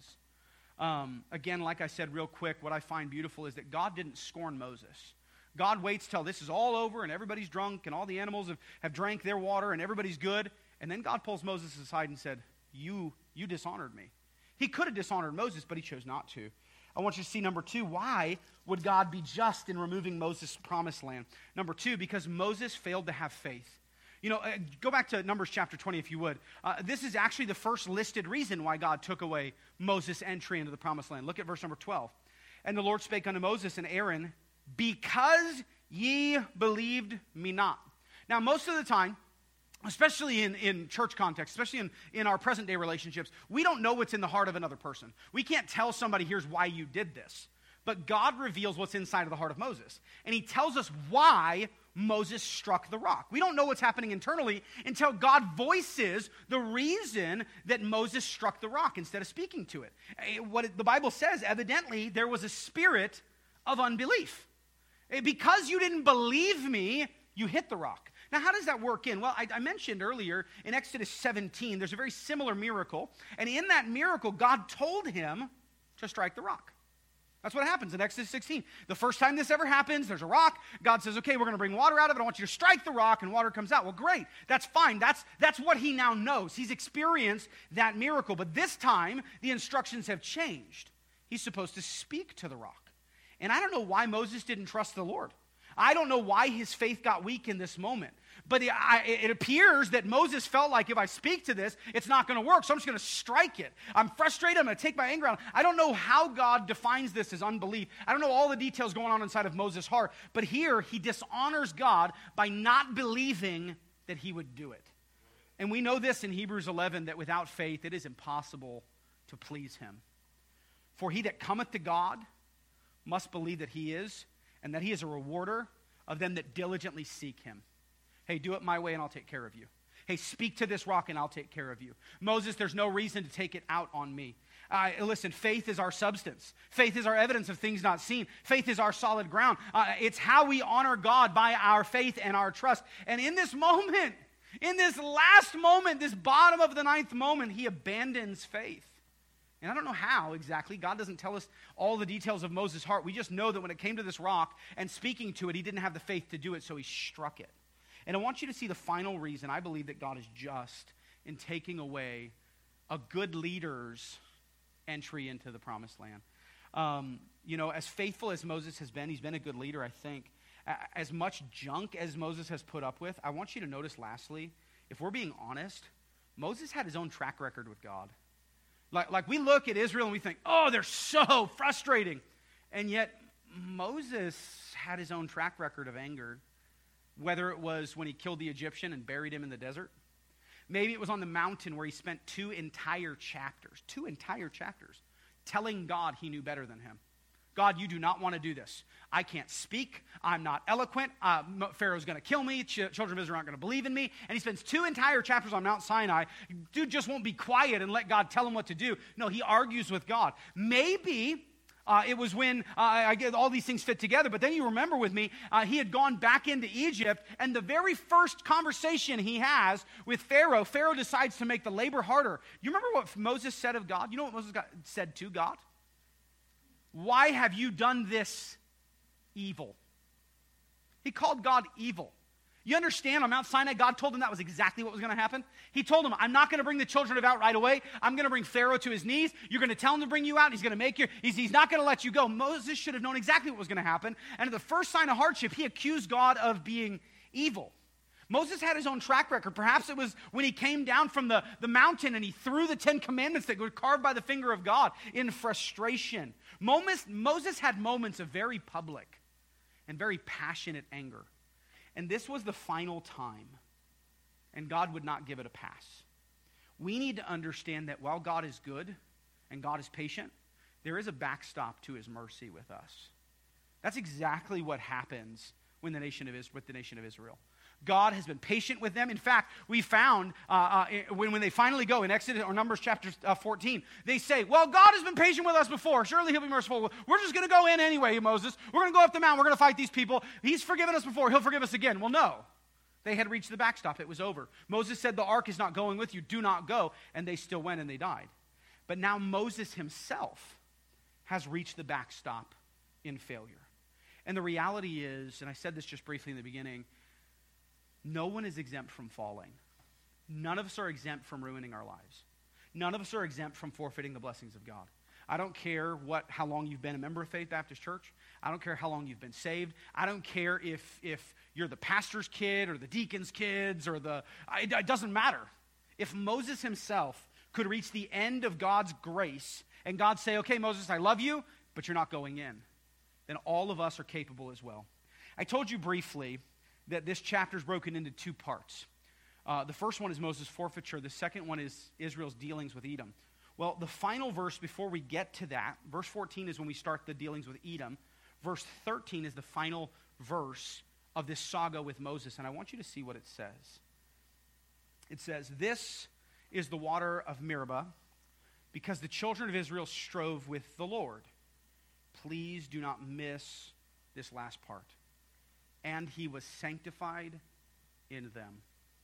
Um, again, like I said real quick, what I find beautiful is that God didn't scorn Moses. God waits till this is all over and everybody's drunk and all the animals have, have drank their water and everybody's good. And then God pulls Moses aside and said, you, you dishonored me. He could have dishonored Moses, but he chose not to. I want you to see number two, why would God be just in removing Moses' promised land? Number two, because Moses failed to have faith. You know, uh, go back to Numbers chapter twenty if you would. Uh, this is actually the first listed reason why God took away Moses' entry into the promised land. Look at verse number twelve. And the Lord spake unto Moses and Aaron, because ye believed me not. Now, most of the time, especially in, in church context, especially in, in our present day relationships, we don't know what's in the heart of another person. We can't tell somebody, here's why you did this. But God reveals what's inside of the heart of Moses. And he tells us why Moses struck the rock. We don't know what's happening internally until God voices the reason that Moses struck the rock instead of speaking to it. What the Bible says, evidently, there was a spirit of unbelief. Because you didn't believe me, you hit the rock. Now, how does that work in? Well, I, I mentioned earlier in Exodus seventeen, there's a very similar miracle. And in that miracle, God told him to strike the rock. That's what happens in Exodus sixteen. The first time this ever happens, there's a rock. God says, okay, we're going to bring water out of it. I want you to strike the rock, and water comes out. Well, great. That's fine. That's, that's what he now knows. He's experienced that miracle. But this time, the instructions have changed. He's supposed to speak to the rock. And I don't know why Moses didn't trust the Lord. I don't know why his faith got weak in this moment. But it, I, it appears that Moses felt like if I speak to this, it's not going to work, so I'm just going to strike it. I'm frustrated. I'm going to take my anger out. I don't know how God defines this as unbelief. I don't know all the details going on inside of Moses' heart. But here, he dishonors God by not believing that he would do it. And we know this in Hebrews eleven, that without faith, it is impossible to please him. For he that cometh to God must believe that he is, and that he is a rewarder of them that diligently seek him. Hey, do it my way and I'll take care of you. Hey, speak to this rock and I'll take care of you. Moses, there's no reason to take it out on me. Uh, listen, faith is our substance. Faith is our evidence of things not seen. Faith is our solid ground. Uh, it's how we honor God, by our faith and our trust. And in this moment, in this last moment, this bottom of the ninth moment, he abandons faith. And I don't know how exactly. God doesn't tell us all the details of Moses' heart. We just know that when it came to this rock and speaking to it, he didn't have the faith to do it, so he struck it. And I want you to see the final reason I believe that God is just in taking away a good leader's entry into the promised land. Um, you know, as faithful as Moses has been, he's been a good leader, I think. As much junk as Moses has put up with, I want you to notice lastly, if we're being honest, Moses had his own track record with God. Like, like we look at Israel and we think, oh, they're so frustrating. And yet Moses had his own track record of anger, whether it was when he killed the Egyptian and buried him in the desert. Maybe it was on the mountain where he spent two entire chapters, two entire chapters, telling God he knew better than him. God, you do not want to do this. I can't speak. I'm not eloquent. Uh, Pharaoh's going to kill me. Ch- children of Israel aren't going to believe in me. And he spends two entire chapters on Mount Sinai. Dude just won't be quiet and let God tell him what to do. No, he argues with God. Maybe uh, it was when uh, I get all these things fit together. But then you remember with me, uh, he had gone back into Egypt. And the very first conversation he has with Pharaoh, Pharaoh decides to make the labor harder. You remember what Moses said of God? You know what Moses got, said to God? Why have you done this evil? He called God evil. You understand, on Mount Sinai, God told him that was exactly what was going to happen. He told him, I'm not going to bring the children of out right away. I'm going to bring Pharaoh to his knees. You're going to tell him to bring you out. And he's going to make you, he's, he's not going to let you go. Moses should have known exactly what was going to happen. And at the first sign of hardship, he accused God of being evil. Moses had his own track record. Perhaps it was when he came down from the, the mountain and he threw the Ten Commandments that were carved by the finger of God in frustration. Moses, Moses had moments of very public and very passionate anger. And this was the final time. And God would not give it a pass. We need to understand that while God is good and God is patient, there is a backstop to his mercy with us. That's exactly what happens when the nation of Is- with the nation of Israel. God has been patient with them. In fact, we found uh, uh, when, when they finally go in Exodus or Numbers chapter uh, fourteen, they say, well, God has been patient with us before. Surely he'll be merciful. We're just going to go in anyway, Moses. We're going to go up the mountain. We're going to fight these people. He's forgiven us before. He'll forgive us again. Well, no. They had reached the backstop. It was over. Moses said, the ark is not going with you. Do not go. And they still went and they died. But now Moses himself has reached the backstop in failure. And the reality is, and I said this just briefly in the beginning, no one is exempt from falling. None of us are exempt from ruining our lives. None of us are exempt from forfeiting the blessings of God. I don't care what, how long you've been a member of Faith Baptist Church. I don't care how long you've been saved. I don't care if, if you're the pastor's kid or the deacon's kids or the, it, it doesn't matter. If Moses himself could reach the end of God's grace and God say, okay, Moses, I love you, but you're not going in, then all of us are capable as well. I told you briefly that this chapter is broken into two parts. Uh, the first one is Moses' forfeiture. The second one is Israel's dealings with Edom. Well, the final verse before we get to that, verse fourteen is when we start the dealings with Edom. Verse thirteen is the final verse of this saga with Moses, and I want you to see what it says. It says, this is the water of Meribah, because the children of Israel strove with the Lord. Please do not miss this last part. And he was sanctified in them.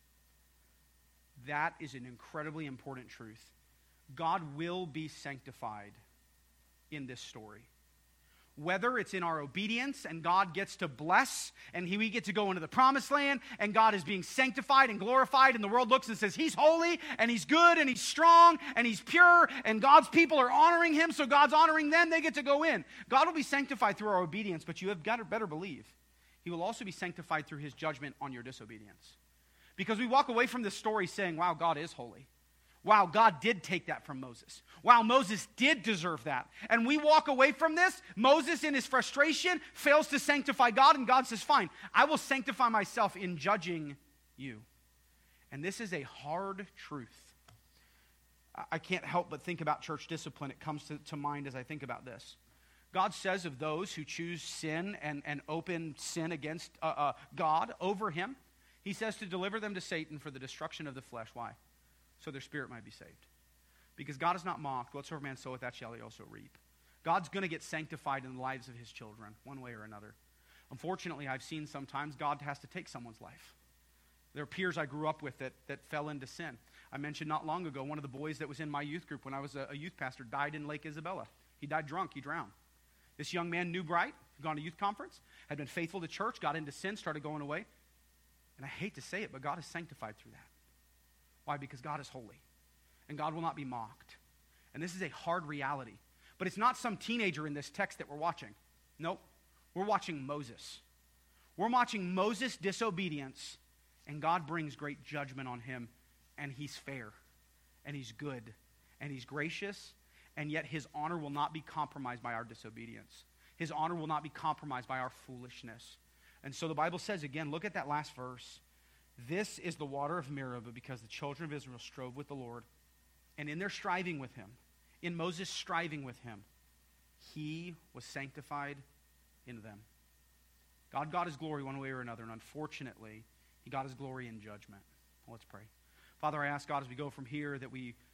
That is an incredibly important truth. God will be sanctified in this story. Whether it's in our obedience and God gets to bless and he, we get to go into the promised land and God is being sanctified and glorified and the world looks and says he's holy and he's good and he's strong and he's pure and God's people are honoring him, so God's honoring them, they get to go in. God will be sanctified through our obedience, but you have got to better believe he will also be sanctified through his judgment on your disobedience. Because we walk away from this story saying, wow, God is holy. Wow, God did take that from Moses. Wow, Moses did deserve that. And we walk away from this. Moses, in his frustration, fails to sanctify God, and God says, fine, I will sanctify myself in judging you. And this is a hard truth. I can't help but think about church discipline. It comes to, to mind as I think about this. God says of those who choose sin and, and open sin against uh, uh, God over him, he says to deliver them to Satan for the destruction of the flesh. Why? So their spirit might be saved. Because God is not mocked. Whatsoever man soweth, that shall he also reap. God's going to get sanctified in the lives of his children, one way or another. Unfortunately, I've seen sometimes God has to take someone's life. There are peers I grew up with that, that fell into sin. I mentioned not long ago, one of the boys that was in my youth group when I was a, a youth pastor died in Lake Isabella. He died drunk. He drowned. This young man knew bright, had gone to youth conference, had been faithful to church, got into sin, started going away. And I hate to say it, but God is sanctified through that. Why? Because God is holy. And God will not be mocked. And this is a hard reality. But it's not some teenager in this text that we're watching. Nope. We're watching Moses. We're watching Moses' disobedience, and God brings great judgment on him. And he's fair. And he's good. And he's gracious. And yet his honor will not be compromised by our disobedience. His honor will not be compromised by our foolishness. And so the Bible says, again, look at that last verse. This is the water of Meribah, because the children of Israel strove with the Lord. And in their striving with him, in Moses striving with him, he was sanctified in them. God got his glory one way or another, and unfortunately, he got his glory in judgment. Let's pray. Father, I ask God as we go from here that we